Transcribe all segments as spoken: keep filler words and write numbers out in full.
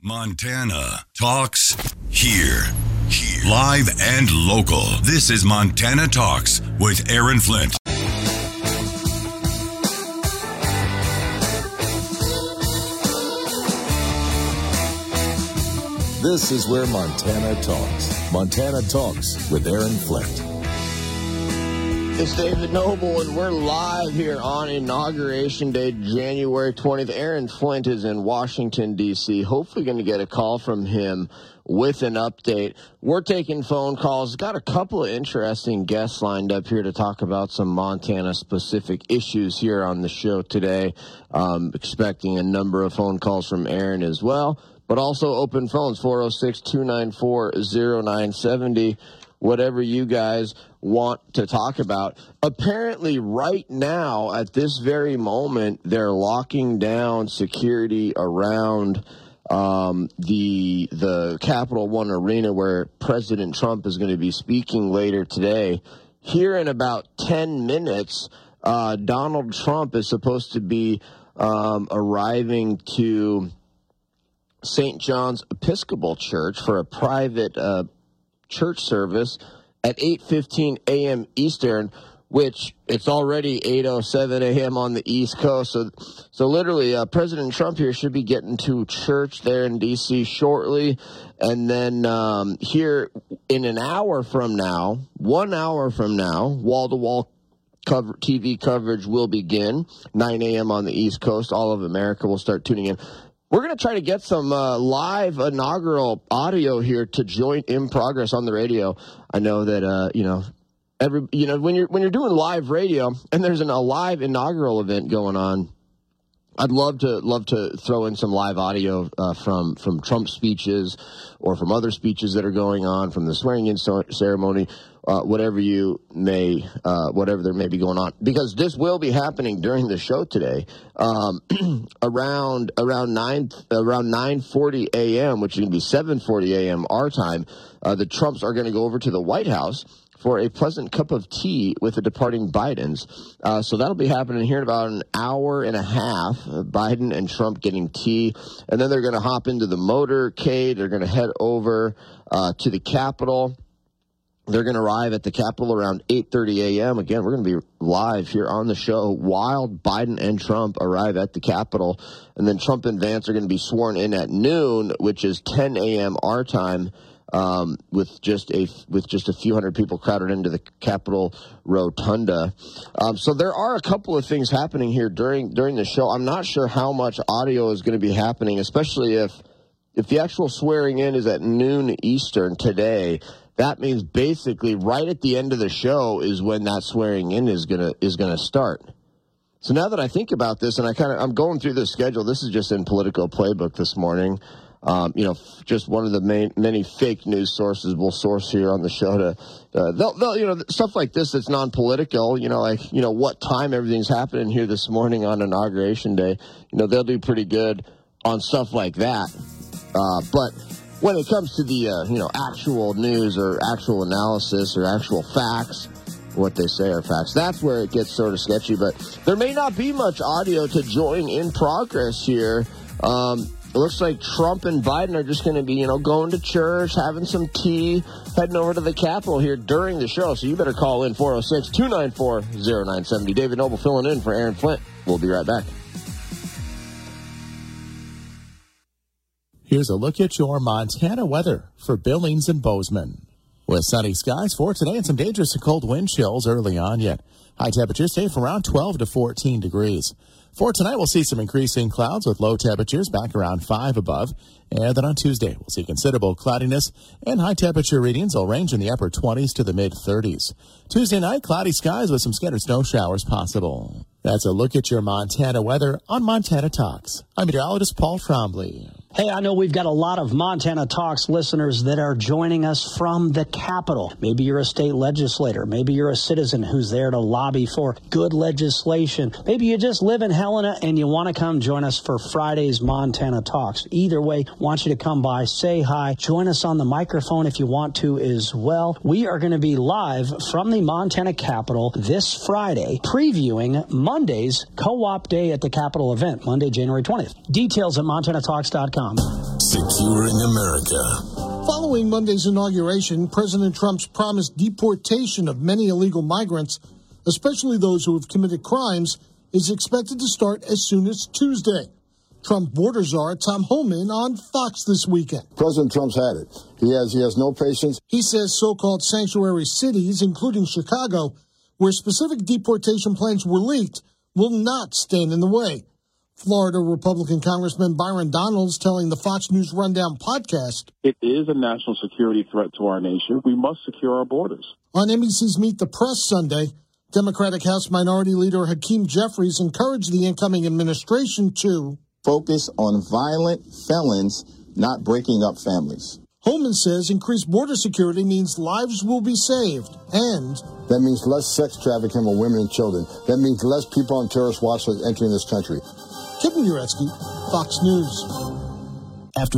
Montana Talks here. Here. Live and local. This is Montana Talks with Aaron Flint. This is where Montana talks. Montana Talks with Aaron Flint. It's David Noble, and we're live here on Inauguration Day, January twentieth. Aaron Flint is in Washington, D C Hopefully going to get a call from him with an update. We're taking phone calls. Got a couple of interesting guests lined up here to talk about some Montana-specific issues here on the show today. Um, expecting a number of phone calls from Aaron as well, but also open phones, four oh six, two nine four, oh nine seven oh. Whatever you guys want to talk about. Apparently, right now, at this very moment, they're locking down security around um, the the Capital One Arena, where President Trump is going to be speaking later today. Here in about ten minutes, uh, Donald Trump is supposed to be um, arriving to Saint John's Episcopal Church for a private uh church service at eight fifteen a.m. Eastern, which it's already eight oh seven a.m. on the East Coast. So, so literally, uh, President Trump here should be getting to church there in D C shortly. And then um, here in an hour from now, one hour from now, wall-to-wall cover, T V coverage will begin. nine a.m. on the East Coast. All of America will start tuning in. We're going to try to get some uh, live inaugural audio here to Joint in Progress on the radio. I know that uh, you know every you know when you're when you're doing live radio and there's an, a live inaugural event going on, I'd love to love to throw in some live audio uh, from from Trump speeches or from other speeches that are going on, from the swearing-in ceremony, uh, whatever you may, uh, whatever there may be going on, because this will be happening during the show today, um, around around nine around nine forty a.m., which is going to be seven forty a.m. our time. Uh, the Trumps are going to go over to the White House for a pleasant cup of tea with the departing Bidens. Uh, so that'll be happening here in about an hour and a half, uh, Biden and Trump getting tea. And then they're going to hop into the motorcade. They're going to head over uh, to the Capitol. They're going to arrive at the Capitol around eight thirty a.m. Again, we're going to be live here on the show while Biden and Trump arrive at the Capitol. And then Trump and Vance are going to be sworn in at noon, which is ten a.m. our time. Um, with just a with just a few hundred people crowded into the Capitol Rotunda. Um, so there are a couple of things happening here during during the show. I'm not sure how much audio is going to be happening, especially if if the actual swearing in is at noon Eastern today. That means basically right at the end of the show is when that swearing in is gonna is gonna start. So now that I think about this, and I kind of I'm going through the schedule. This is just in Politico Playbook this morning. Um, you know, just one of the main, many fake news sources we'll source here on the show to, uh, they'll, they'll, you know, stuff like this that's non-political, you know, like, you know, what time everything's happening here this morning on Inauguration Day. You know, they'll do pretty good on stuff like that. Uh, but when it comes to the, uh, you know, actual news or actual analysis or actual facts, what they say are facts, that's where it gets sort of sketchy. But there may not be much audio to Join in Progress here. Um, It looks like Trump and Biden are just going to be, you know, going to church, having some tea, heading over to the Capitol here during the show. So you better call in four oh six, two nine four, oh nine seven oh. David Noble filling in for Aaron Flint. We'll be right back. Here's a look at your Montana weather for Billings and Bozeman. With sunny skies for today and some dangerous cold wind chills early on yet. High temperatures stay from around twelve to fourteen degrees. For tonight, we'll see some increasing clouds with low temperatures back around five above. And then on Tuesday, we'll see considerable cloudiness and high temperature readings will range in the upper twenties to the mid thirties. Tuesday night, cloudy skies with some scattered snow showers possible. That's a look at your Montana weather on Montana Talks. I'm meteorologist Paul Trombley. Hey, I know we've got a lot of Montana Talks listeners that are joining us from the Capitol. Maybe you're a state legislator. Maybe you're a citizen who's there to lobby for good legislation. Maybe you just live in Helena and you want to come join us for Friday's Montana Talks. Either way, want you to come by, say hi, join us on the microphone if you want to as well. We are going to be live from the Montana Capitol this Friday, previewing Monday's Co-op Day at the Capitol event, Monday, January twentieth. Details at montana talks dot com. com. Securing America. Following Monday's inauguration, President Trump's promised deportation of many illegal migrants, especially those who have committed crimes, is expected to start as soon as Tuesday. Trump border czar Tom Homan on Fox this weekend. President Trump's had it. He has, he has no patience. He says so-called sanctuary cities, including Chicago, where specific deportation plans were leaked, will not stand in the way. Florida Republican Congressman Byron Donalds telling the Fox News Rundown podcast, "It is a national security threat to our nation. We must secure our borders." On N B C's Meet the Press Sunday, Democratic House Minority Leader Hakeem Jeffries encouraged the incoming administration to focus on violent felons, not breaking up families. Holman says increased border security means lives will be saved, and that means less sex trafficking of women and children. That means less people on terrorist watch lists entering this country. Kevin Uretsky, Fox News. After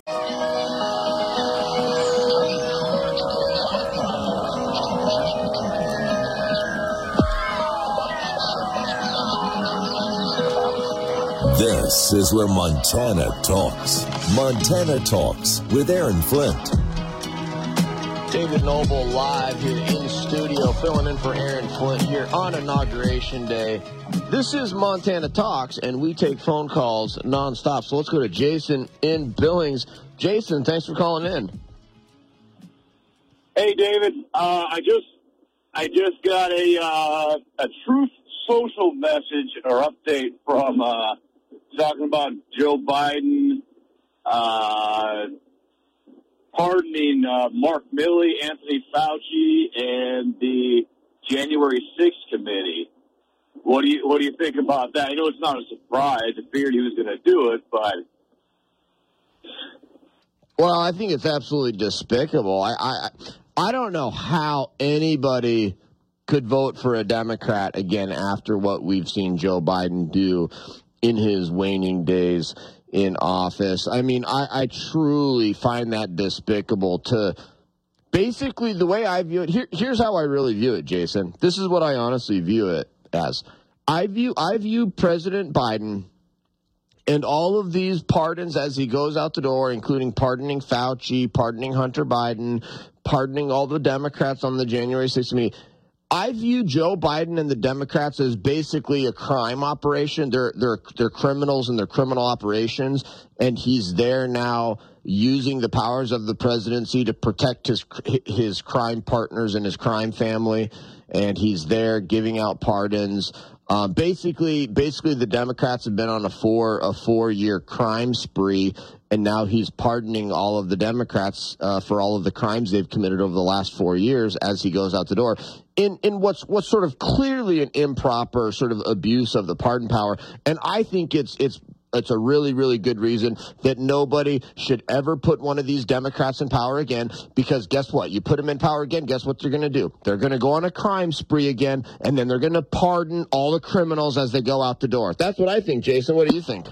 This is where Montana talks. Montana Talks with Aaron Flint. David Noble live here in studio, filling in for Aaron Flint here on Inauguration Day. This is Montana Talks, and we take phone calls nonstop. So let's go to Jason in Billings. Jason, thanks for calling in. Hey, David. Uh, I just I just got a uh, a Truth Social message or update from uh, talking about Joe Biden uh, pardoning uh, Mark Milley, Anthony Fauci, and the January sixth committee. What do you what do you think about that? I know it's not a surprise. I figured he was going to do it, but well, I think it's absolutely despicable. I I, I don't know how anybody could vote for a Democrat again after what we've seen Joe Biden do in his waning days in office. I mean, I, I truly find that despicable to basically the way I view it. Here, here's how I really view it, Jason. This is what I honestly view it as. I view I view President Biden and all of these pardons as he goes out the door, including pardoning Fauci, pardoning Hunter Biden, pardoning all the Democrats on the January sixth committee. I view Joe Biden and the Democrats as basically a crime operation. They're they're they're criminals in their criminal operations, and he's there now using the powers of the presidency to protect his his crime partners and his crime family, and he's there giving out pardons. Um, basically, basically, the Democrats have been on a four a four year crime spree, and now he's pardoning all of the Democrats uh, for all of the crimes they've committed over the last four years as he goes out the door. In in what's what's sort of clearly an improper sort of abuse of the pardon power, and I think it's it's. It's a really, really good reason that nobody should ever put one of these Democrats in power again, because guess what? You put them in power again, guess what they're going to do? They're going to go on a crime spree again, and then they're going to pardon all the criminals as they go out the door. That's what I think, Jason. What do you think?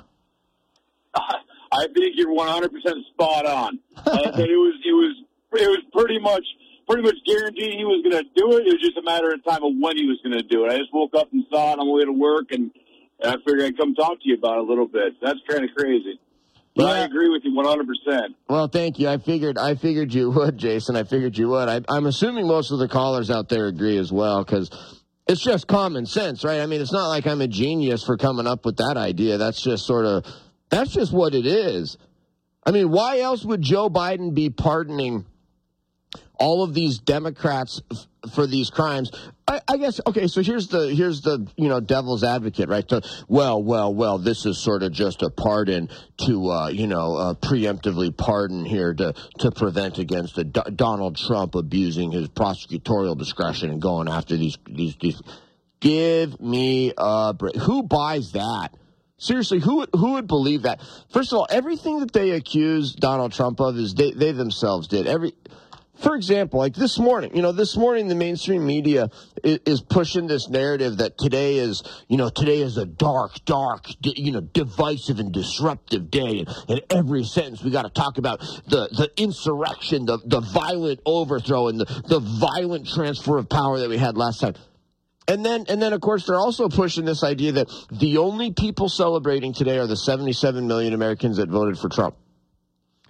I think you're one hundred percent spot on. Uh, that it was, it was, it was pretty much, pretty much guaranteed he was going to do it. It was just a matter of time of when he was going to do it. I just woke up and saw it on the way to work, and And I figured I'd come talk to you about it a little bit. That's kind of crazy. But yeah. I agree with you one hundred percent. Well, thank you. I figured I figured you would, Jason. I figured you would. I, I'm assuming most of the callers out there agree as well, because it's just common sense, right? I mean, it's not like I'm a genius for coming up with that idea. That's just sort of, that's just what it is. I mean, why else would Joe Biden be pardoning all of these Democrats f- for these crimes? I, I guess, okay, so here's the, here's the, you know, devil's advocate, right? So, well, well, well, this is sort of just a pardon to, uh, you know, uh, preemptively pardon here to, to prevent against the D- Donald Trump abusing his prosecutorial discretion and going after these, these, these. Give me a break. Who buys that? Seriously, who would, who would believe that? First of all, everything that they accuse Donald Trump of is they, they themselves did. Every, For example, like this morning, you know, this morning the mainstream media is, is pushing this narrative that today is, you know, today is a dark, dark, you know, divisive and disruptive day. And in every sentence, we got to talk about the, the insurrection, the, the violent overthrow, and the, the violent transfer of power that we had last time. And then, and then, of course, they're also pushing this idea that the only people celebrating today are the seventy-seven million Americans that voted for Trump.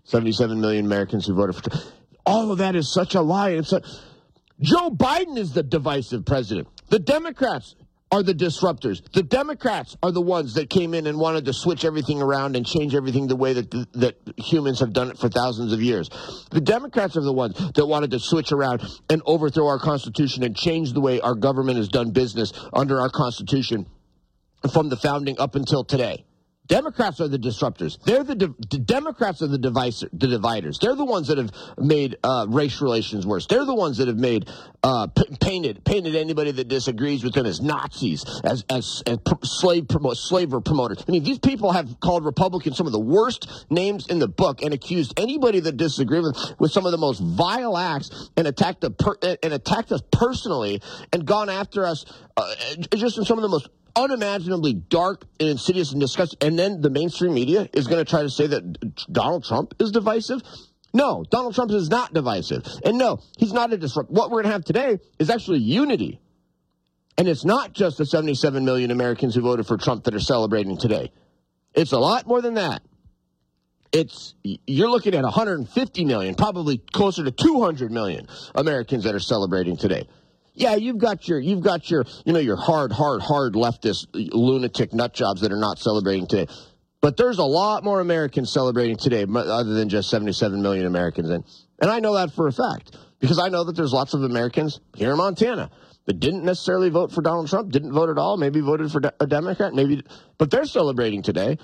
seventy-seven million Americans who voted for Trump. All of that is such a lie. It's a, Joe Biden is the divisive president. The Democrats are the disruptors. The Democrats are the ones that came in and wanted to switch everything around and change everything the way that the, that humans have done it for thousands of years. The Democrats are the ones that wanted to switch around and overthrow our Constitution and change the way our government has done business under our Constitution from the founding up until today. Democrats are the disruptors. They're the, di- the Democrats are the diviser, the dividers. They're the ones that have made uh, race relations worse. They're the ones that have made uh, p- painted painted anybody that disagrees with them as Nazis, as as, as pr- slave promo- slaver promoters. I mean, these people have called Republicans some of the worst names in the book and accused anybody that disagrees with with some of the most vile acts and attacked the per- and attacked us personally and gone after us uh, just in some of the most unimaginably dark and insidious and disgusting. And then the mainstream media is going to try to say that Donald Trump is divisive. No, Donald Trump is not divisive. And no, he's not a disrupt. What we're going to have today is actually unity. And it's not just the seventy-seven million Americans who voted for Trump that are celebrating today. It's a lot more than that. It's, you're looking at one hundred fifty million, probably closer to two hundred million Americans that are celebrating today. Yeah, you've got your, you've got your, you know, your hard, hard, hard leftist lunatic nut jobs that are not celebrating today. But there's a lot more Americans celebrating today, other than just seventy-seven million Americans. And, and I know that for a fact, because I know that there's lots of Americans here in Montana that didn't necessarily vote for Donald Trump, didn't vote at all, maybe voted for a Democrat, maybe, but they're celebrating today.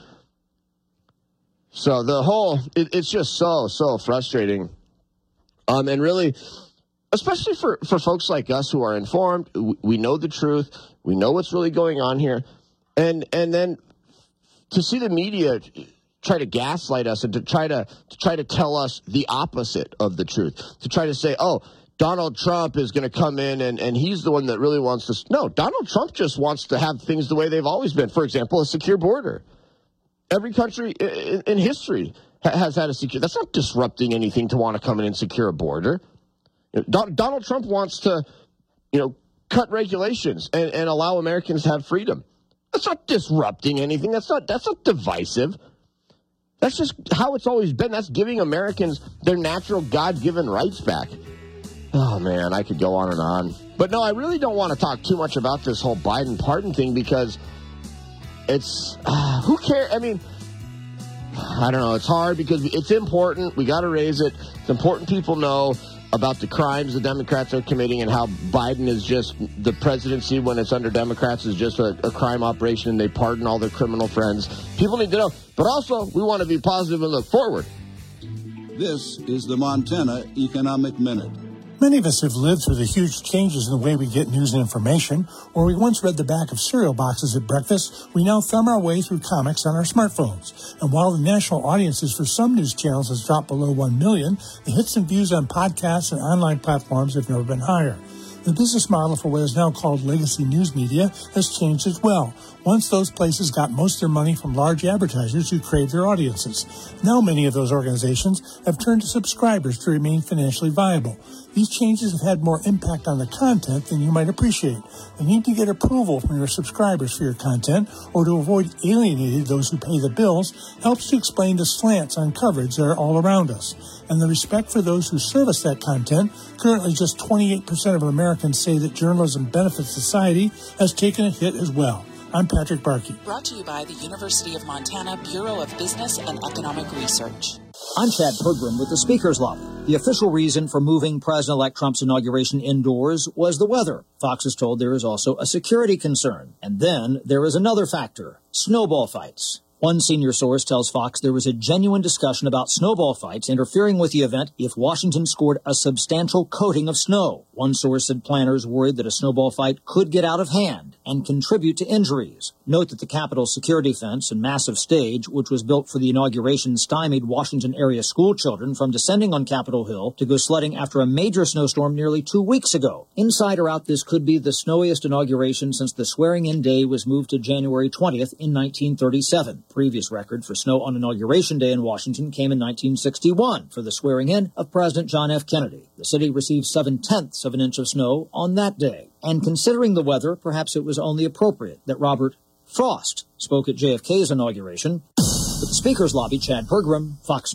So the whole, it, it's just so, so frustrating. Um, and really, especially for, for folks like us who are informed, we know the truth, we know what's really going on here, and and then to see the media try to gaslight us and to try to, to try to tell us the opposite of the truth, to try to say, oh, Donald Trump is going to come in and, and he's the one that really wants to. No, Donald Trump just wants to have things the way they've always been. For example, a secure border. Every country in, in history has had a secure. That's not disrupting anything to want to come in and secure a border. Donald Trump wants to, you know, cut regulations and, and allow Americans to have freedom. That's not disrupting anything. That's not that's not divisive. That's just how it's always been. That's giving Americans their natural God-given rights back. Oh, man, I could go on and on. But no, I really don't want to talk too much about this whole Biden pardon thing because it's, uh, who cares? I mean, I don't know. It's hard because it's important. We got to raise it. It's important people know about the crimes the Democrats are committing and how Biden is just, the presidency when it's under Democrats is just a, a crime operation and they pardon all their criminal friends. People need to know. But also, we want to be positive and look forward. This is the Montana Economic Minute. Many of us have lived through the huge changes in the way we get news and information. Where we once read the back of cereal boxes at breakfast, we now thumb our way through comics on our smartphones. And while the national audiences for some news channels has dropped below one million, the hits and views on podcasts and online platforms have never been higher. The business model for what is now called legacy news media has changed as well. Once those places got most of their money from large advertisers who crave their audiences. Now many of those organizations have turned to subscribers to remain financially viable. These changes have had more impact on the content than you might appreciate. You need to get approval from your subscribers for your content, or to avoid alienating those who pay the bills, helps to explain the slants on coverage that are all around us. And the respect for those who service that content, currently just twenty-eight percent of Americans say that journalism benefits society, has taken a hit as well. I'm Patrick Barkey. Brought to you by the University of Montana Bureau of Business and Economic Research. I'm Chad Pergram with the Speaker's Lobby. The official reason for moving President-elect Trump's inauguration indoors was the weather. Fox is told there is also a security concern. And then there is another factor, snowball fights. One senior source tells Fox there was a genuine discussion about snowball fights interfering with the event if Washington scored a substantial coating of snow. One source said planners worried that a snowball fight could get out of hand and contribute to injuries. Note that the Capitol's security fence and massive stage, which was built for the inauguration, stymied Washington area school children from descending on Capitol Hill to go sledding after a major snowstorm nearly two weeks ago. Inside or out, this could be the snowiest inauguration since the swearing-in day was moved to January twentieth in nineteen thirty-seven. Previous record for snow on Inauguration Day in Washington came in nineteen sixty-one for the swearing-in of President John F. Kennedy. The city received seven-tenths of an inch of snow on that day. And considering the weather, perhaps it was only appropriate that Robert Frost spoke at J F K's inauguration. With the Speaker's Lobby, Chad Pergram, Fox News.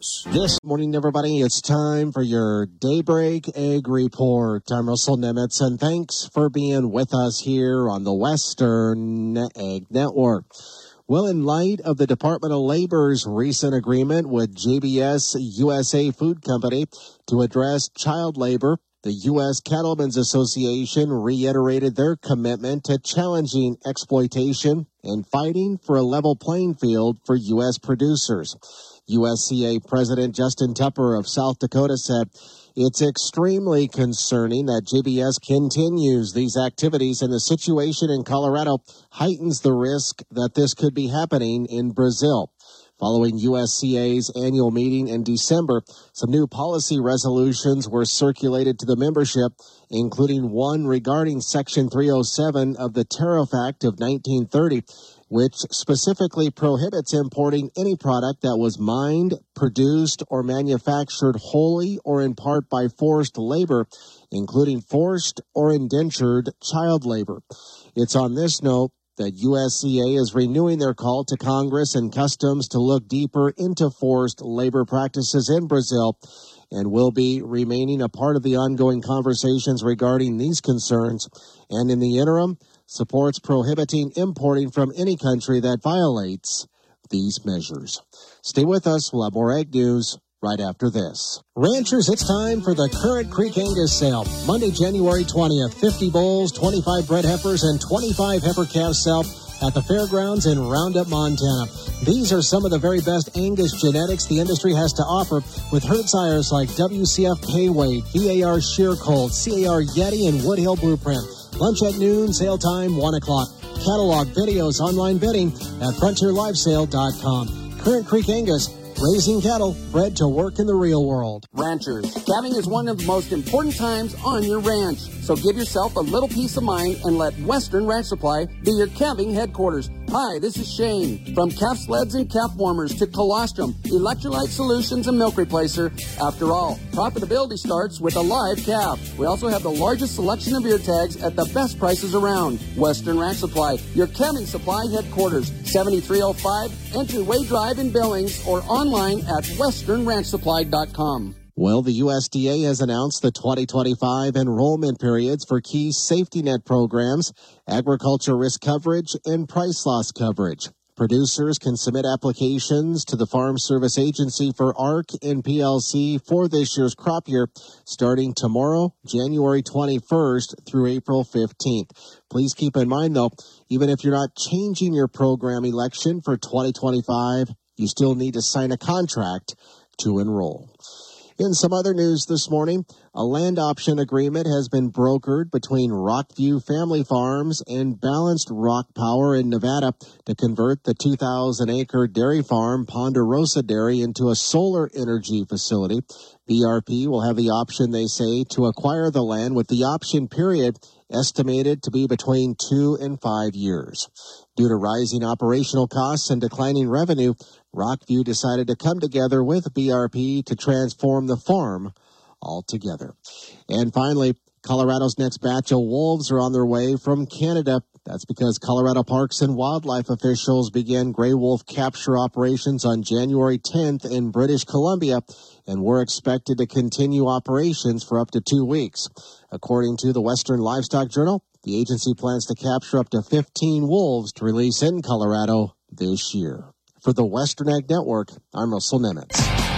News. This morning, everybody, it's time for your Daybreak Egg Report. I'm Russell Nemitz, and thanks for being with us here on the Western Egg Network. Well, in light of the Department of Labor's recent agreement with J B S U S A Food Company to address child labor, the U S Cattlemen's Association reiterated their commitment to challenging exploitation and fighting for a level playing field for U S producers. U S C A President Justin Tupper of South Dakota said, "It's extremely concerning that J B S continues these activities, and the situation in Colorado heightens the risk that this could be happening in Brazil." Following U S C A's annual meeting in December, some new policy resolutions were circulated to the membership, including one regarding Section three oh seven of the Tariff Act of nineteen thirty, which specifically prohibits importing any product that was mined, produced, or manufactured wholly or in part by forced labor, including forced or indentured child labor. It's on this note that U S C A is renewing their call to Congress and Customs to look deeper into forced labor practices in Brazil, and will be remaining a part of the ongoing conversations regarding these concerns, and in the interim, supports prohibiting importing from any country that violates these measures. Stay with us. We'll have more egg news right after this. Ranchers, it's time for the Current Creek Angus sale. Monday, January twentieth, fifty bulls, twenty-five bred heifers, and twenty-five heifer calves sale at the fairgrounds in Roundup, Montana. These are some of the very best Angus genetics the industry has to offer, with herd sires like W C F Payway, V A R Sheer Cold, C A R Yeti, and Woodhill Blueprint. Lunch at noon, sale time one o'clock. Catalog, videos, online bidding at frontier live sale dot com. Current Creek Angus, raising cattle bred to work in the real world. Ranchers, calving is one of the most important times on your ranch. So give yourself a little peace of mind and let Western Ranch Supply be your calving headquarters. Hi, this is Shane. From calf sleds and calf warmers to colostrum, electrolyte solutions, and milk replacer. After all, profitability starts with a live calf. We also have the largest selection of ear tags at the best prices around. Western Ranch Supply, your calving supply headquarters. seventy-three oh five Entryway Drive in Billings, or online at western ranch supply dot com. Well, the U S D A has announced the twenty twenty-five enrollment periods for key safety net programs, agriculture risk coverage, and price loss coverage. Producers can submit applications to the Farm Service Agency for A R C and P L C for this year's crop year, starting tomorrow, January twenty-first through April fifteenth. Please keep in mind, though, even if you're not changing your program election for twenty twenty-five, you still need to sign a contract to enroll. In some other news this morning, a land option agreement has been brokered between Rockview Family Farms and Balanced Rock Power in Nevada to convert the two thousand acre dairy farm Ponderosa Dairy into a solar energy facility. B R P will have the option, they say, to acquire the land, with the option period estimated to be between two and five years. Due to rising operational costs and declining revenue, Rockview decided to come together with B R P to transform the farm altogether. And finally, Colorado's next batch of wolves are on their way from Canada. That's because Colorado Parks and Wildlife officials began gray wolf capture operations on January tenth in British Columbia, and were expected to continue operations for up to two weeks. According to the Western Livestock Journal, the agency plans to capture up to fifteen wolves to release in Colorado this year. For the Western Ag Network, I'm Russell Nemitz.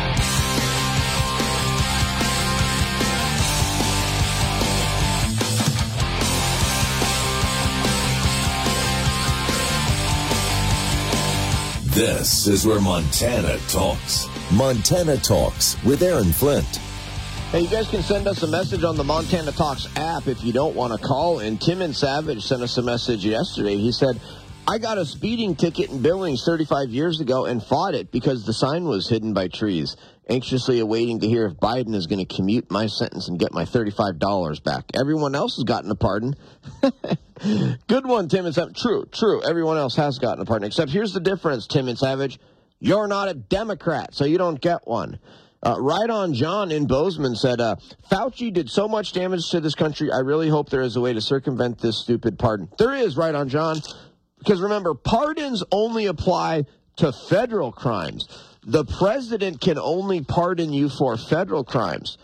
This is where Montana talks. Montana Talks with Aaron Flint. Hey, you guys can send us a message on the Montana Talks app if you don't want to call in. Tim in Savage sent us a message yesterday. He said, I got a speeding ticket in Billings thirty-five years ago and fought it because the sign was hidden by trees. Anxiously awaiting to hear if Biden is going to commute my sentence and get my thirty-five dollars back. Everyone else has gotten a pardon. Good one, Tim and Savage. True, true. Everyone else has gotten a pardon. Except here's the difference, Tim and Savage. You're not a Democrat, so you don't get one. Uh, right on John in Bozeman said, uh, Fauci did so much damage to this country, I really hope there is a way to circumvent this stupid pardon. There is, right on John. Because remember, pardons only apply to federal crimes. the president can only pardon you for federal crimes.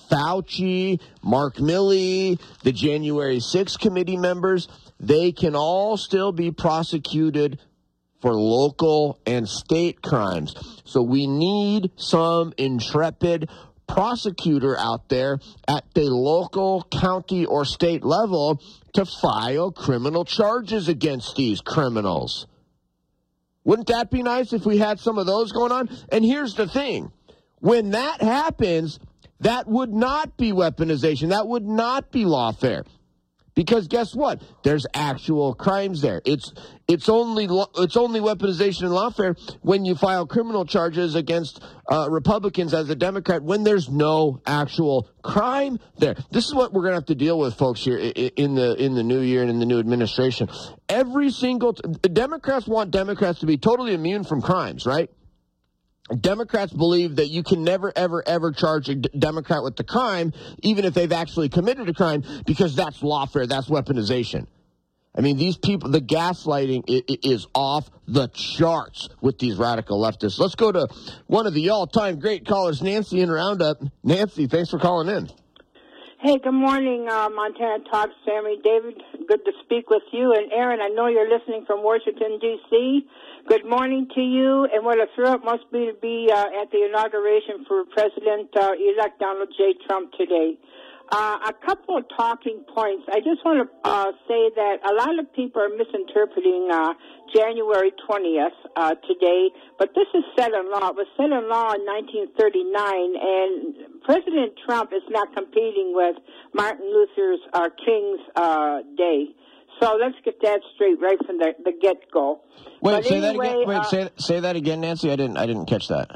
Fauci, Mark Milley, the January sixth committee members, they can all still be prosecuted for local and state crimes. So we need some intrepid prosecutor out there at the local, county, or state level to file criminal charges against these criminals. Wouldn't that be nice if we had some of those going on? And here's the thing. When that happens, that would not be weaponization. That would not be lawfare. Because guess what? There's actual crimes there. It's it's only it's only weaponization and lawfare when you file criminal charges against uh, Republicans as a Democrat when there's no actual crime there. This is what we're going to have to deal with, folks, here in the in the new year and in the new administration. Every single t- Democrats want Democrats to be totally immune from crimes, right? Democrats believe that you can never, ever, ever charge a d- Democrat with the crime, even if they've actually committed a crime, because that's lawfare, that's weaponization. I mean, these people, the gaslighting I- I- is off the charts with these radical leftists. Let's go to one of the all-time great callers, Nancy in Roundup. Nancy, thanks for calling in. Hey, good morning, uh, Montana Talks, Sammy. David, good to speak with you. And Aaron, I know you're listening from Washington, D C Good morning to you, and what a thrill it must be to be uh, at the inauguration for President-elect uh, Donald J. Trump today. Uh, a couple of talking points. I just want to uh, say that a lot of people are misinterpreting uh, January twentieth uh, today, but this is set in law. It was set in law in nineteen thirty-nine, and President Trump is not competing with Martin Luther uh, King's uh, Day. So let's get that straight right from the, the get-go. Wait, but say anyway, that again. Wait, uh, say say that again, Nancy. I didn't I didn't catch that.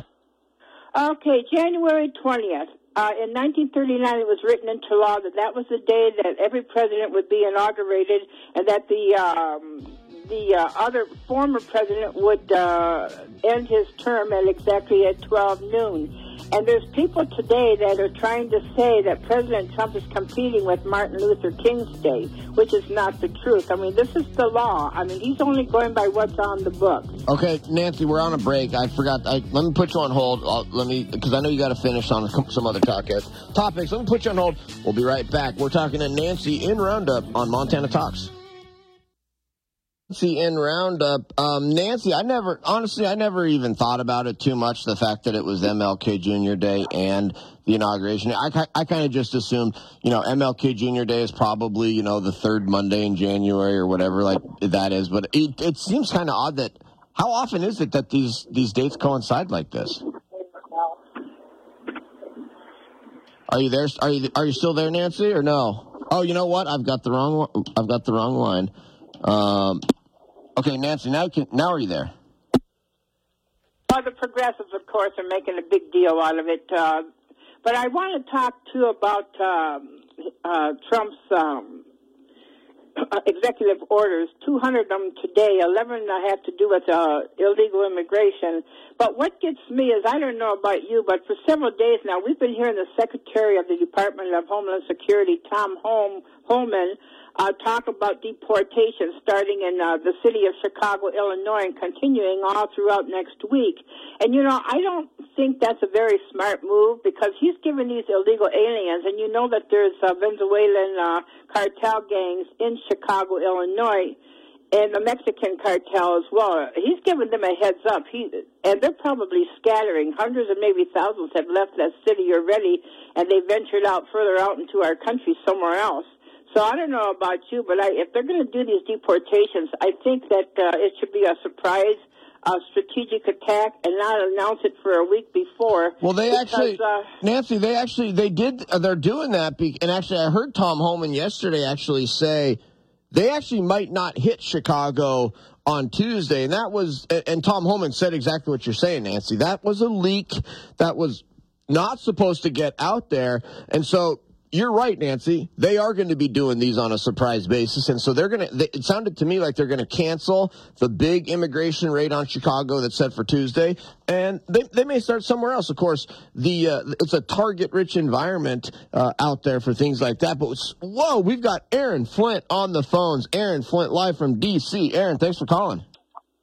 Okay, January twentieth. Uh, in nineteen thirty-nine, it was written into law that that was the day that every president would be inaugurated, and that the um, the uh, other former president would uh, end his term at exactly at twelve noon. And there's people today that are trying to say that President Trump is competing with Martin Luther King's Day, which is not the truth. I mean, this is the law. I mean, he's only going by what's on the books. Okay, Nancy, we're on a break. I forgot. I, let me put you on hold. I'll, let me, because I know you got to finish on some other topics. Topics. Let me put you on hold. We'll be right back. We're talking to Nancy in Roundup on Montana Talks. Nancy in Roundup. Um, Nancy, I never, honestly, I never even thought about it too much, the fact that it was M L K Junior Day and the inauguration. I, I kind of just assumed, you know, M L K Junior Day is probably, you know, the third Monday in January or whatever like that is. But it, it seems kind of odd that, how often is it that these, these dates coincide like this? Are you there? Are you, are you still there, Nancy, or no? Oh, you know what? I've got the wrong, I've got the wrong line. Um, Okay, Nancy, now can, now are you there? Well, the progressives, of course, are making a big deal out of it. Uh, but I want to talk, too, about um, uh, Trump's um, executive orders. two hundred of them today, eleven have to do with uh, illegal immigration. But what gets me is, I don't know about you, but for several days now, we've been hearing the Secretary of the Department of Homeland Security, Tom Holm, Holman, Uh, talk about deportation starting in uh, the city of Chicago, Illinois, and continuing all throughout next week. And, you know, I don't think that's a very smart move because he's given these illegal aliens, and you know that there's uh, Venezuelan uh, cartel gangs in Chicago, Illinois, and the Mexican cartel as well. He's given them a heads up. He, and they're probably scattering. Hundreds and maybe thousands have left that city already, and they ventured out further out into our country somewhere else. So I don't know about you, but I, if they're going to do these deportations, I think that uh, it should be a surprise, uh, strategic attack, and not announce it for a week before. Well, they because, actually, uh, Nancy, they actually, they did, uh, they're doing that. Be, and actually, I heard Tom Homan yesterday actually say they actually might not hit Chicago on Tuesday. And that was, and Tom Homan said exactly what you're saying, Nancy. That was a leak that was not supposed to get out there. And so, you're right, Nancy. They are going to be doing these on a surprise basis, and so they're going to. It sounded to me like they're going to cancel the big immigration raid on Chicago that's set for Tuesday, and they they may start somewhere else. Of course, the uh, it's a target-rich environment uh, out there for things like that. But it's, whoa, we've got Aaron Flint on the phones. Aaron Flint live from D C. Aaron, thanks for calling.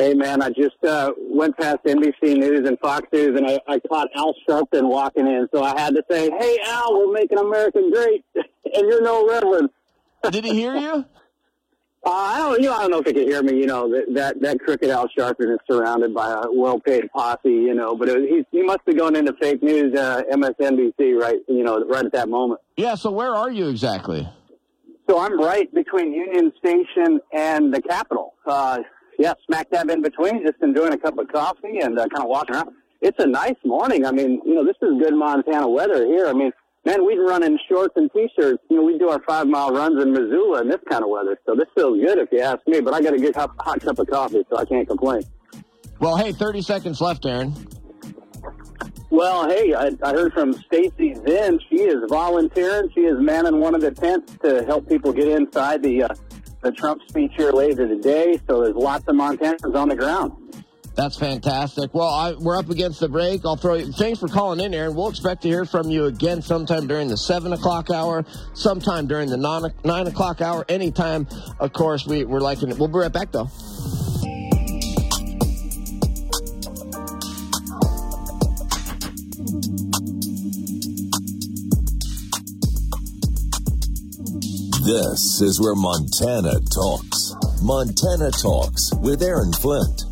Hey, man, I just uh, went past N B C News and Fox News, and I, I caught Al Sharpton walking in, so I had to say, hey, Al, we're making America great, and you're no Reverend. Did he hear you? Uh, I don't, you know, I don't know if he could hear me. You know, that that, that crooked Al Sharpton is surrounded by a well-paid posse. You know, but it, he he must be going into fake news, uh, M S N B C, right? You know, right at that moment. Yeah. So where are you exactly? So I'm right between Union Station and the Capitol. Uh, yeah, smack dab in between. Just enjoying a cup of coffee and uh, kind of walking around. It's a nice morning. I mean, you know, this is good Montana weather here. I mean. Man, we run in shorts and T-shirts. You know, we do our five-mile runs in Missoula in this kind of weather. So this feels good if you ask me. But I got a good hot, hot cup of coffee, so I can't complain. Well, hey, thirty seconds left, Aaron. Well, hey, I, I heard from Stacy Zinn. She is volunteering. She is manning one of the tents to help people get inside the uh, the Trump speech here later today. So there's lots of Montanans on the ground. That's fantastic. Well, I, we're up against the break. I'll throw you. Thanks for calling in, Aaron. We'll expect to hear from you again sometime during the seven o'clock hour, sometime during the nine, nine o'clock hour, anytime. Of course, we, we're liking it. We'll be right back, though. This is where Montana talks. Montana Talks with Aaron Flint.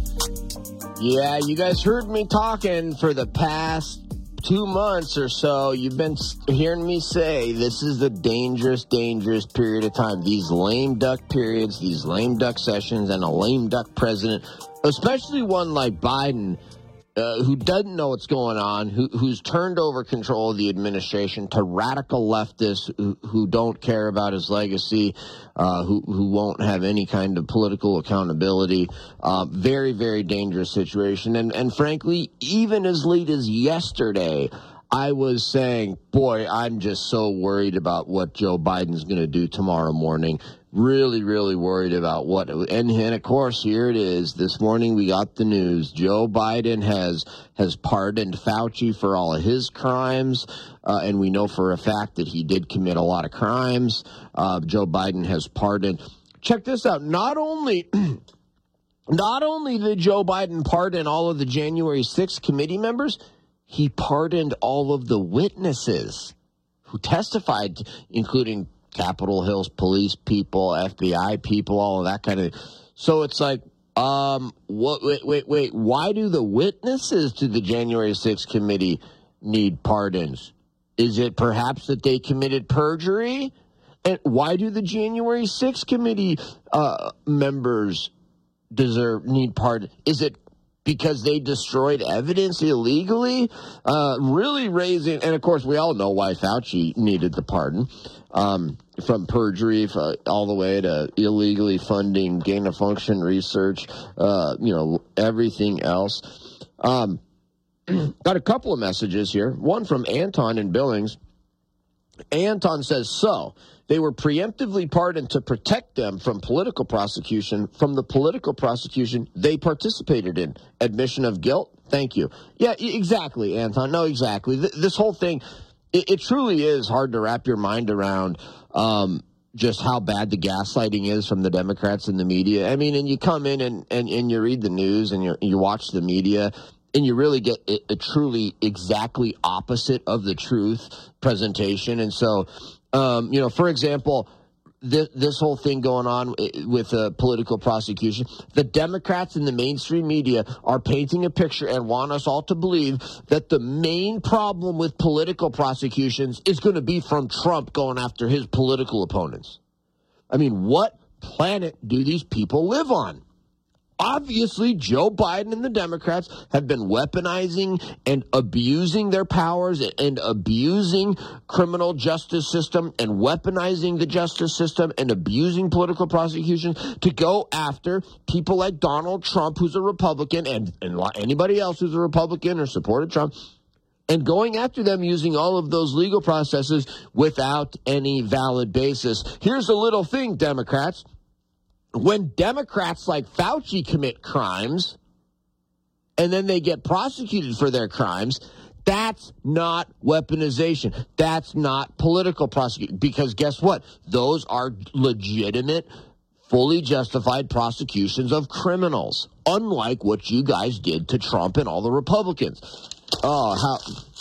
Yeah, you guys heard me talking for the past two months or so. You've been hearing me say this is a dangerous, dangerous period of time. These lame duck periods, these lame duck sessions, and a lame duck president, especially one like Biden, uh, who doesn't know what's going on, who, who's turned over control of the administration to radical leftists who, who don't care about his legacy, uh, who, who won't have any kind of political accountability. Uh, very, very dangerous situation. And, and frankly, even as late as yesterday, I was saying, boy, I'm just so worried about what Joe Biden's going to do tomorrow morning. Really, really worried about what, and, and of course, here it is. This morning we got the news. Joe Biden has has pardoned Fauci for all of his crimes, uh, and we know for a fact that he did commit a lot of crimes. Uh, Joe Biden has pardoned. Check this out. Not only, not only did Joe Biden pardon all of the January sixth committee members, he pardoned all of the witnesses who testified, including Capitol Hill's police people, F B I people, all of that kind of. So it's like, um, what? Wait, wait, wait. Why do the witnesses to the January sixth committee need pardons? Is it perhaps that they committed perjury? And why do the January sixth committee uh, members deserve need pardon? Is it because they destroyed evidence illegally? Uh, really raising, and of course, we all know why Fauci needed the pardon. Um, from perjury for, all the way to illegally funding gain-of-function research, uh, you know, everything else. Um, got a couple of messages here. One from Anton in Billings. Anton says, so, they were preemptively pardoned to protect them from political prosecution, from the political prosecution they participated in. Admission of guilt? Thank you. Yeah, exactly, Anton. No, exactly. Th- this whole thing... It, it truly is hard to wrap your mind around um, just how bad the gaslighting is from the Democrats and the media. I mean, and you come in and, and, and you read the news and you you watch the media, and you really get a, a truly exactly opposite of the truth presentation. And so, um, you know, for example, this, this whole thing going on with uh, political prosecution, the Democrats and the mainstream media are painting a picture and want us all to believe that the main problem with political prosecutions is going to be from Trump going after his political opponents. I mean, what planet do these people live on? Obviously, Joe Biden and the Democrats have been weaponizing and abusing their powers and abusing criminal justice system and weaponizing the justice system and abusing political prosecution to go after people like Donald Trump, who's a Republican, and, and anybody else who's a Republican or supported Trump, and going after them using all of those legal processes without any valid basis. Here's a little thing, Democrats. When Democrats like Fauci commit crimes and then they get prosecuted for their crimes, that's not weaponization. That's not political prosecution. Because guess what? Those are legitimate fully justified prosecutions of criminals, unlike what you guys did to Trump and all the Republicans. Oh, how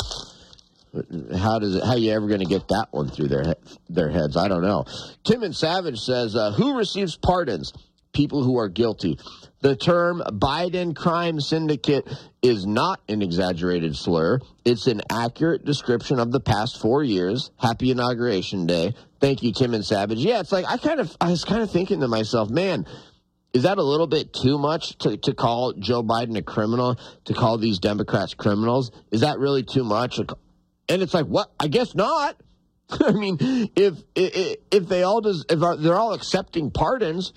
how does it, how are you ever going to get that one through their their heads? I don't know. Tim and Savage says, uh, who receives pardons? People who are guilty. The term Biden crime syndicate is not an exaggerated slur. It's an accurate description of the past four years. Happy Inauguration Day. Thank you, Tim and Savage. Yeah, it's like I kind of I was kind of thinking to myself, man, is that a little bit too much to, to call Joe Biden a criminal, to call these Democrats criminals? Is that really too much? And it's like, what? I guess not. I mean, if if, if they all does, if they're all accepting pardons.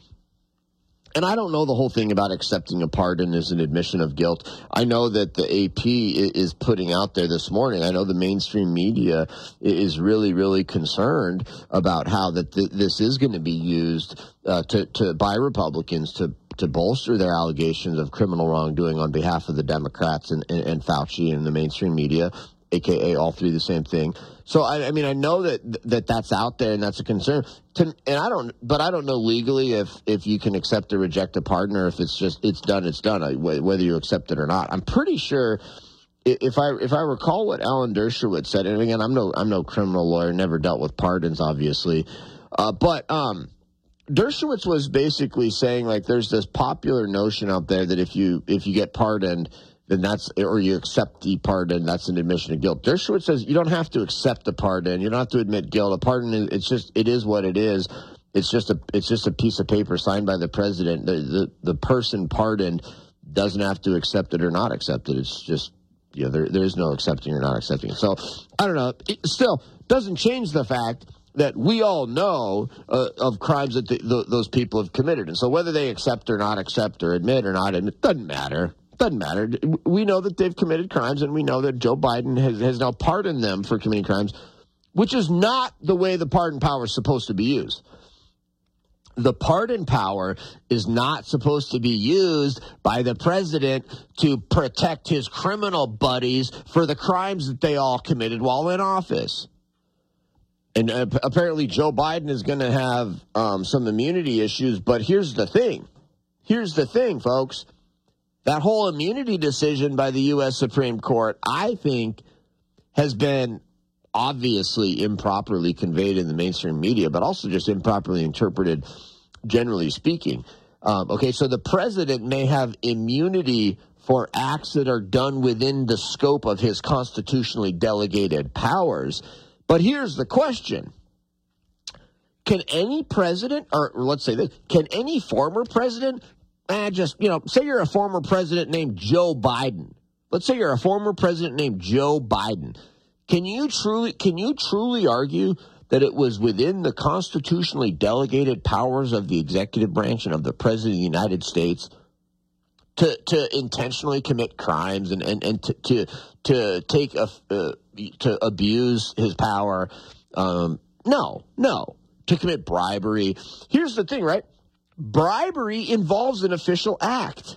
And I don't know the whole thing about accepting a pardon as an admission of guilt. I know that the A P is putting out there this morning. I know the mainstream media is really, really concerned about how that th- this is going to be used uh, to, to by Republicans to to bolster their allegations of criminal wrongdoing on behalf of the Democrats and, and, and Fauci and the mainstream media, a k a all three the same thing. So, I, I mean, I know that that that's out there and that's a concern. To, and I don't, but I don't know legally if, if you can accept or reject a pardon, or if it's just, it's done, it's done, whether you accept it or not. I'm pretty sure, if I if I recall what Alan Dershowitz said, and again, I'm no I'm no criminal lawyer, never dealt with pardons, obviously, uh, but um, Dershowitz was basically saying, like, there's this popular notion out there that if you if you get pardoned, then that's, or you accept the pardon, that's an admission of guilt. Dershowitz says you don't have to accept the pardon, you don't have to admit guilt. A pardon is, it's just, it is what it is. It's just a, it's just a piece of paper signed by the president. The, the, the person pardoned doesn't have to accept it or not accept it. It's just, you know, there, there is no accepting or not accepting. So, I don't know. It still doesn't change the fact that we all know uh, of crimes that the, the, those people have committed. And so whether they accept or not accept or admit or not admit, doesn't matter. Doesn't matter. We know that they've committed crimes, and we know that Joe Biden has, has now pardoned them for committing crimes, which is not the way the pardon power is supposed to be used. The pardon power is not supposed to be used by the president to protect his criminal buddies for the crimes that they all committed while in office. And uh, apparently Joe Biden is going to have um, some immunity issues, but here's the thing. Here's the thing, folks. That whole immunity decision by the U S Supreme Court, I think, has been obviously improperly conveyed in the mainstream media, but also just improperly interpreted, generally speaking. Um, okay, so the president may have immunity for acts that are done within the scope of his constitutionally delegated powers. But here's the question. Can any president, or let's say this, can any former president Eh, just, you know, say you're a former president named Joe Biden. Let's say you're a former president named Joe Biden. Can you truly, can you truly argue that it was within the constitutionally delegated powers of the executive branch and of the president of the United States to to intentionally commit crimes and, and, and to, to to take a uh, to abuse his power? Um, no, no. To commit bribery. Here's the thing, right? Bribery involves an official act.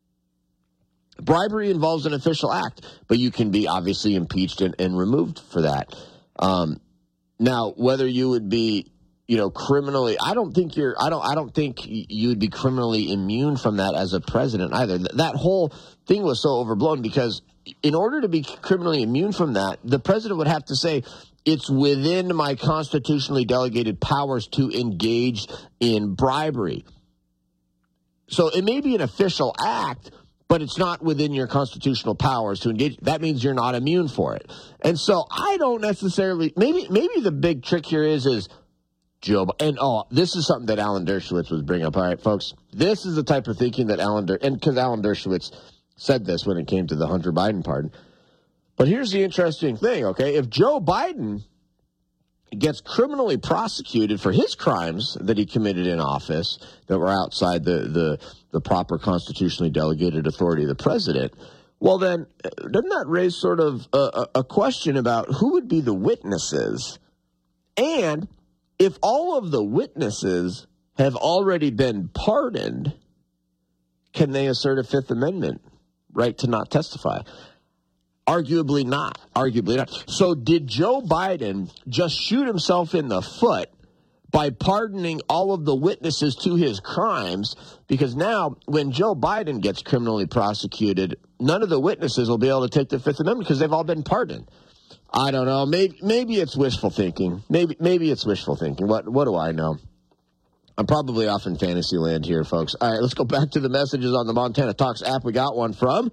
Bribery involves an official act, but you can be obviously impeached and, and removed for that. Um, now, whether you would be, you know, criminally, I don't think you're, I don't, I don't think you would be criminally immune from that as a president either. That whole thing was so overblown because in order to be criminally immune from that, the president would have to say, it's within my constitutionally delegated powers to engage in bribery. So it may be an official act, but it's not within your constitutional powers to engage. That means you're not immune for it. And so I don't necessarily, maybe maybe the big trick here is, is Joe, and oh, this is something that Alan Dershowitz was bringing up. All right, folks, this is the type of thinking that Alan, Der- and because Alan Dershowitz said this when it came to the Hunter Biden pardon. But here's the interesting thing, okay? If Joe Biden gets criminally prosecuted for his crimes that he committed in office that were outside the, the, the proper constitutionally delegated authority of the president, well then, doesn't that raise sort of a, a question about who would be the witnesses? And if all of the witnesses have already been pardoned, can they assert a Fifth Amendment right to not testify? Arguably not. Arguably not. So did Joe Biden just shoot himself in the foot by pardoning all of the witnesses to his crimes, because now when Joe Biden gets criminally prosecuted, none of the witnesses will be able to take the Fifth Amendment because they've all been pardoned. I don't know. Maybe maybe it's wishful thinking. Maybe maybe it's wishful thinking. What what do I know? I'm probably off in fantasy land here, folks. All right, let's go back to the messages on the Montana Talks app. We got one from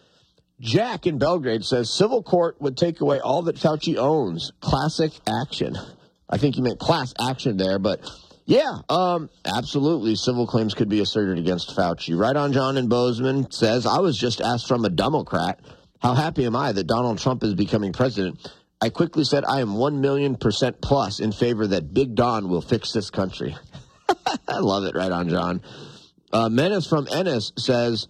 Jack in Belgrade. Says, civil court would take away all that Fauci owns. Classic action. I think you meant class action there, but yeah, um, absolutely. Civil claims could be asserted against Fauci. Right on. John in Bozeman says, I was just asked from a Democrat, how happy am I that Donald Trump is becoming president? I quickly said I am one million percent plus in favor that Big Don will fix this country. I love it. Right on, John. Uh, Menace from Ennis says,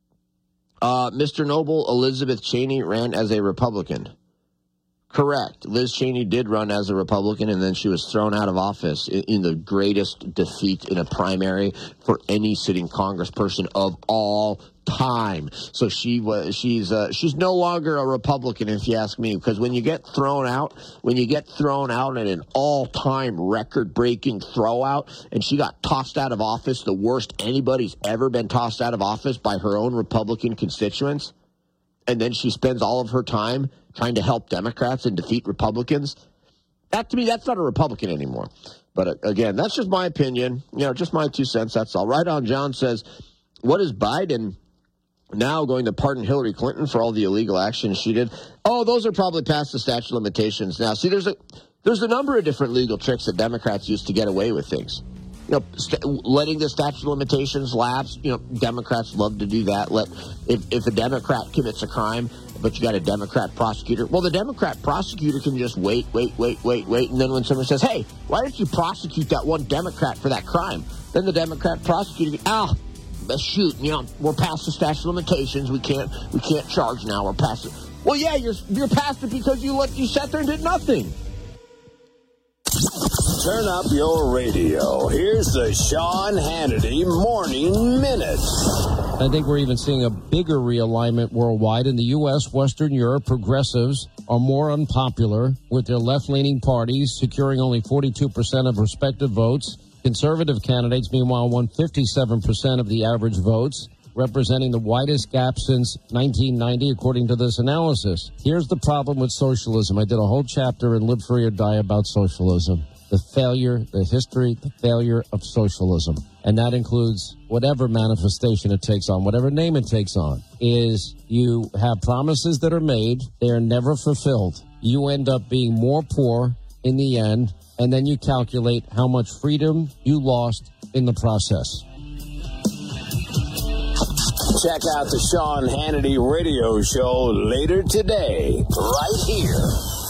uh, Mister Noble, Elizabeth Cheney ran as a Republican. Correct. Liz Cheney did run as a Republican, and then she was thrown out of office in, in the greatest defeat in a primary for any sitting congressperson of all time. So she was, she's, uh, she's no longer a Republican, if you ask me, because when you get thrown out, when you get thrown out in an all-time record-breaking throwout, and she got tossed out of office, the worst anybody's ever been tossed out of office by her own Republican constituents, and then she spends all of her time trying to help Democrats and defeat Republicans. That, to me, that's not a Republican anymore. But, uh, again, that's just my opinion. You know, just my two cents, that's all. Right on. John says, what is Biden now going to pardon Hillary Clinton for all the illegal actions she did? Oh, those are probably past the statute of limitations now. See, there's a there's a number of different legal tricks that Democrats use to get away with things. You know, st- letting the statute of limitations lapse. You know, Democrats love to do that. Let if, if a Democrat commits a crime, but you got a Democrat prosecutor, well, the Democrat prosecutor can just wait, wait, wait, wait, wait, and then when someone says, hey, why didn't you prosecute that one Democrat for that crime? Then the Democrat prosecutor, ah, oh, shoot, you know, we're past the statute of limitations. We can't, we can't charge now. We're past it. Well, yeah, you're you're past it because you let you sat there and did nothing. Turn up your radio. Here's the Sean Hannity Morning Minute. I think we're even seeing a bigger realignment worldwide. In the U S, Western Europe, progressives are more unpopular, with their left-leaning parties securing only forty-two percent of respective votes. Conservative candidates, meanwhile, won fifty-seven percent of the average votes, representing the widest gap since nineteen ninety, according to this analysis. Here's the problem with socialism. I did a whole chapter in Live Free or Die about socialism. The failure, the history, the failure of socialism. And that includes whatever manifestation it takes on, whatever name it takes on, is you have promises that are made, they are never fulfilled. You end up being more poor in the end, and then you calculate how much freedom you lost in the process. Check out the Sean Hannity radio show later today, right here.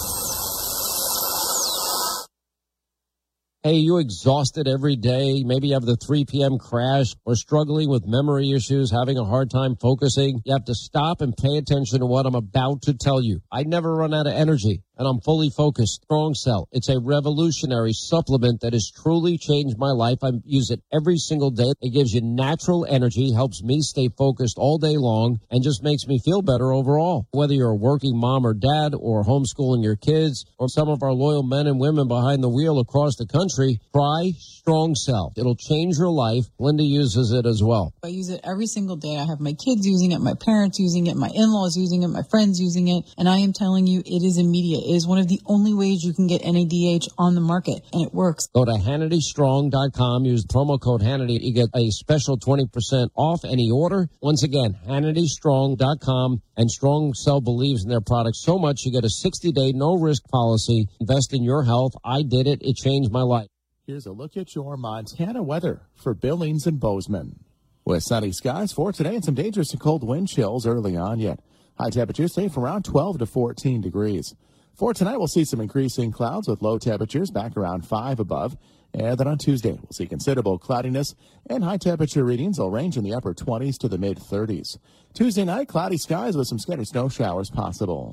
Hey, you exhausted every day? Maybe you have the three p.m. crash or struggling with memory issues, having a hard time focusing. You have to stop and pay attention to what I'm about to tell you. I never run out of energy, and I'm fully focused. Strong Cell. It's a revolutionary supplement that has truly changed my life. I use it every single day. It gives you natural energy, helps me stay focused all day long, and just makes me feel better overall. Whether you're a working mom or dad or homeschooling your kids or some of our loyal men and women behind the wheel across the country, try Strong Cell. It'll change your life. Linda uses it as well. I use it every single day. I have my kids using it, my parents using it, my in-laws using it, my friends using it, and I am telling you, it is immediate. It is one of the only ways you can get N A D H on the market, and it works. Go to Hannity Strong dot com. Use the promo code Hannity. You get a special twenty percent off any order. Once again, Hannity Strong dot com. And Strong Cell believes in their product so much, you get a sixty-day no-risk policy. Invest in your health. I did it. It changed my life. Here's a look at your Montana weather for Billings and Bozeman. With sunny skies for today and some dangerous and cold wind chills early on yet. High temperatures stay from around twelve to fourteen degrees. For tonight, we'll see some increasing clouds with low temperatures back around five above. And then on Tuesday, we'll see considerable cloudiness and high temperature readings will range in the upper twenties to the mid thirties. Tuesday night, cloudy skies with some scattered snow showers possible.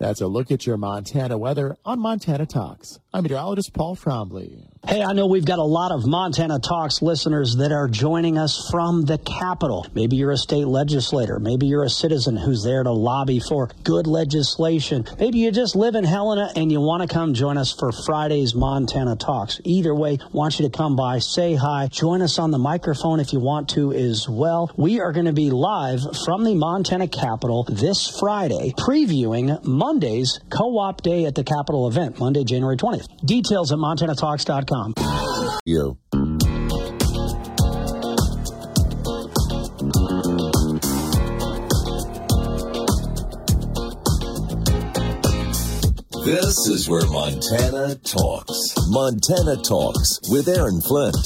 That's a look at your Montana weather on Montana Talks. I'm meteorologist Paul Trombley. Hey, I know we've got a lot of Montana Talks listeners that are joining us from the Capitol. Maybe you're a state legislator. Maybe you're a citizen who's there to lobby for good legislation. Maybe you just live in Helena and you want to come join us for Friday's Montana Talks. Either way, want you to come by, say hi, join us on the microphone if you want to as well. We are going to be live from the Montana Capitol this Friday, previewing Monday's Co-op Day at the Capitol event, Monday, January twentieth. Details at montana talks dot com. You. This is where Montana talks. Montana Talks with Aaron Flint.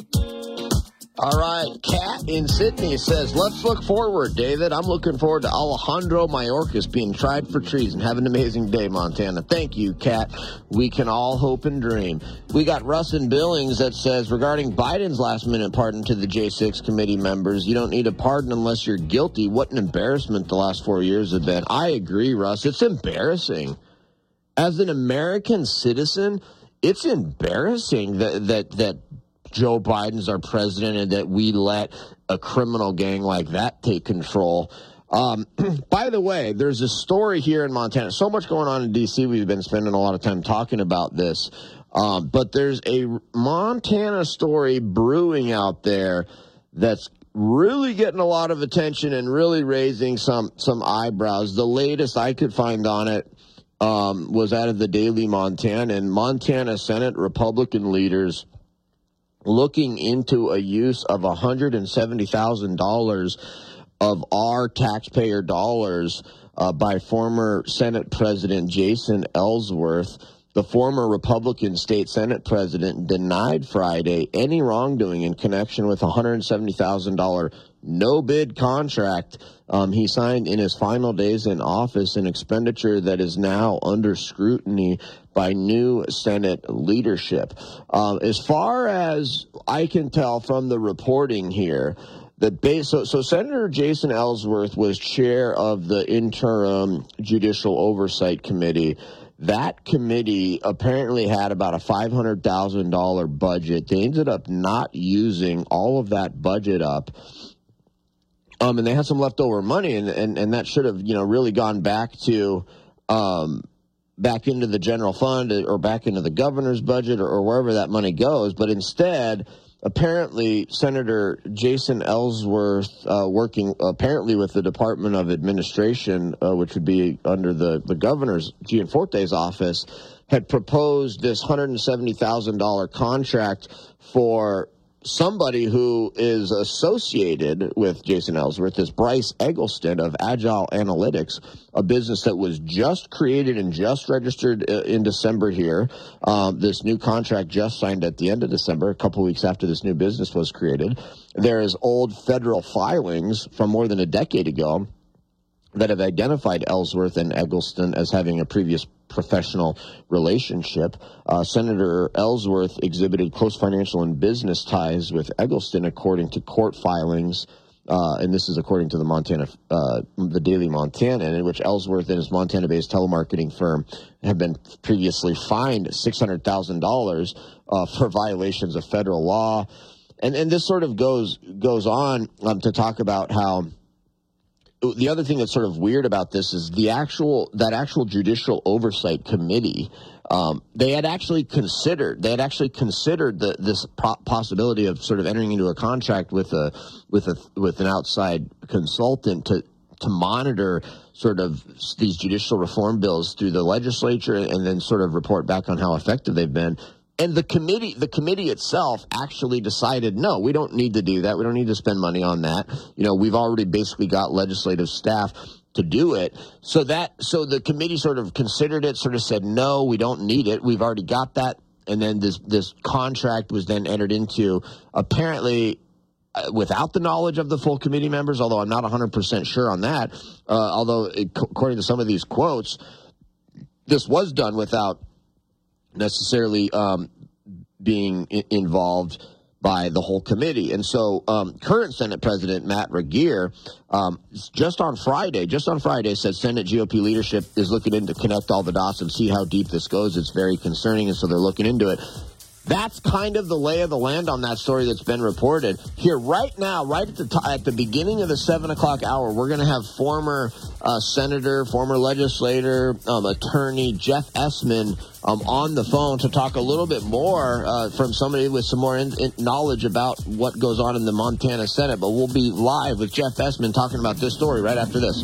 All right, Kat in Sydney says, let's look forward, David. I'm looking forward to Alejandro Mayorkas being tried for treason. Have an amazing day, Montana. Thank you, Kat. We can all hope and dream. We got Russ in Billings that says, regarding Biden's last-minute pardon to the J six committee members, you don't need a pardon unless you're guilty. What an embarrassment the last four years have been. I agree, Russ. It's embarrassing. As an American citizen, it's embarrassing that that that Joe Biden's our president and that we let a criminal gang like that take control. Um, by the way, there's a story here in Montana. So much going on in D C. We've been spending a lot of time talking about this. Um, but there's a Montana story brewing out there that's really getting a lot of attention and really raising some, some eyebrows. The latest I could find on it um, was out of the Daily Montana, and Montana Senate Republican leaders looking into a use of one hundred seventy thousand dollars of our taxpayer dollars uh, by former Senate President Jason Ellsworth. The former Republican state Senate president denied Friday any wrongdoing in connection with a one hundred seventy thousand dollars no-bid contract um, he signed in his final days in office, an expenditure that is now under scrutiny by new Senate leadership. Um, as far as I can tell from the reporting here, that base, so, so Senator Jason Ellsworth was chair of the interim Judicial Oversight Committee. That committee apparently had about a five hundred thousand dollars budget. They ended up not using all of that budget up. Um, and they had some leftover money, and, and, and that should have, you know, really gone back to, um, back into the general fund or back into the governor's budget or, or wherever that money goes. But instead, apparently, Senator Jason Ellsworth, uh, working apparently with the Department of Administration, uh, which would be under the, the governor's, Gianforte's office, had proposed this one hundred seventy thousand dollars contract for somebody who is associated with Jason Ellsworth, is Bryce Eggleston of Agile Analytics, a business that was just created and just registered in December here. Um, this new contract just signed at the end of December, a couple weeks after this new business was created. There is old federal filings from more than a decade ago that have identified Ellsworth and Eggleston as having a previous professional relationship. Uh, Senator Ellsworth exhibited close financial and business ties with Eggleston, according to court filings, uh, and this is according to the Montana, uh, the Daily Montana, in which Ellsworth and his Montana-based telemarketing firm have been previously fined six hundred thousand dollars uh, for violations of federal law. And and this sort of goes goes on um, to talk about how the other thing that's sort of weird about this is the actual that actual Judicial Oversight Committee. Um, they had actually considered they had actually considered the, this po- possibility of sort of entering into a contract with a with a with an outside consultant to to monitor sort of these judicial reform bills through the legislature and then sort of report back on how effective they've been. And the committee, the committee itself actually decided, no, we don't need to do that. We don't need to spend money on that. You know, we've already basically got legislative staff to do it. So that, so the committee sort of considered it, sort of said, no, we don't need it. We've already got that. And then this, this contract was then entered into, apparently uh, without the knowledge of the full committee members, although I'm not one hundred percent sure on that. Uh, although it, according to some of these quotes, this was done without necessarily um, being I- involved by the whole committee. And so um, current Senate President Matt Regier, um, just on Friday, just on Friday, said Senate G O P leadership is looking into connect all the dots and see how deep this goes. It's very concerning, and so they're looking into it. That's kind of the lay of the land on that story that's been reported. Here, right now, right at the t- at the beginning of the seven o'clock hour, we're going to have former uh, senator, former legislator, um, attorney Jeff Essman um, on the phone to talk a little bit more uh, from somebody with some more in- in knowledge about what goes on in the Montana Senate. But we'll be live with Jeff Essman talking about this story right after this.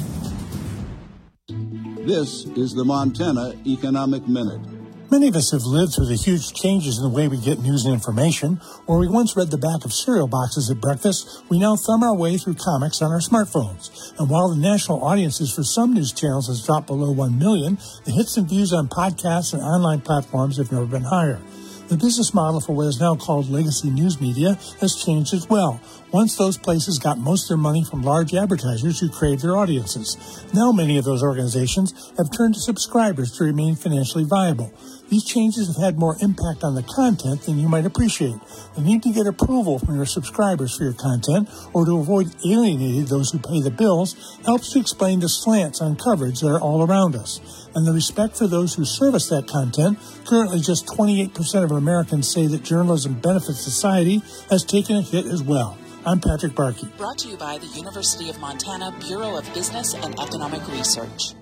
This is the Montana Economic Minute. Many of us have lived through the huge changes in the way we get news and information. Where we once read the back of cereal boxes at breakfast, we now thumb our way through comics on our smartphones. And while the national audiences for some news channels has dropped below one million, the hits and views on podcasts and online platforms have never been higher. The business model for what is now called legacy news media has changed as well. Once those places got most of their money from large advertisers who crave their audiences. Now many of those organizations have turned to subscribers to remain financially viable. These changes have had more impact on the content than you might appreciate. The need to get approval from your subscribers for your content or to avoid alienating those who pay the bills helps to explain the slants on coverage that are all around us. And the respect for those who service that content, currently just twenty-eight percent of Americans say that journalism benefits society, has taken a hit as well. I'm Patrick Barkey. Brought to you by the University of Montana Bureau of Business and Economic Research.